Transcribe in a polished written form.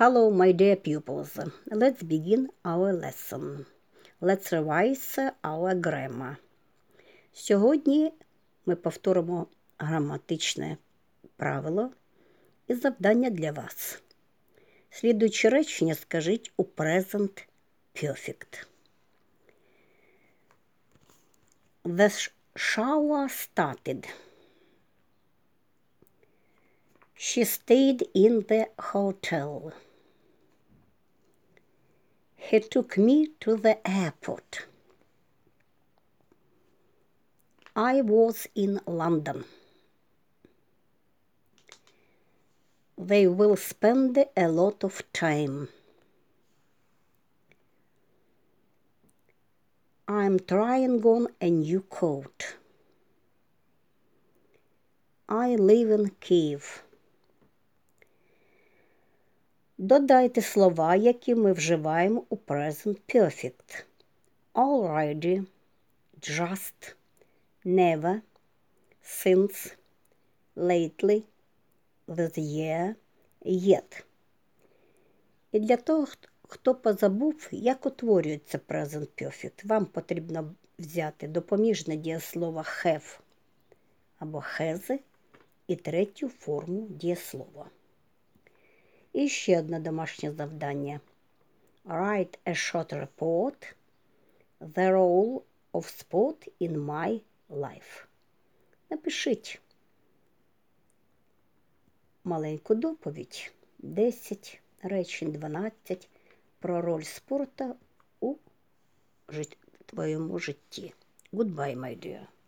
Hello, my dear pupils. Let's begin our lesson. Let's revise our grammar. Сьогодні ми повторимо граматичне правило і завдання для вас. Слідуючі речення скажіть у present perfect. The shower started. She stayed in the hotel. He took me to the airport. I was in London. They will spend a lot of time. I'm trying on a new coat. I live in Kyiv. Додайте слова, які ми вживаємо у present perfect. Already, just, never, since, lately, this year, yet. І для того, хто позабув, як утворюється present perfect, вам потрібно взяти допоміжне дієслово have або has і третю форму дієслова. І ще одне домашнє завдання. Write a short report, the role of sport in my life. Напишіть маленьку доповідь, 10 речень, 12, про роль спорту у твоєму житті. Goodbye, my dear.